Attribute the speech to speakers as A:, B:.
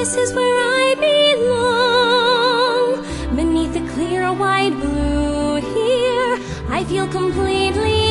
A: This is where I belong. Beneath the clear white blue here, I feel completely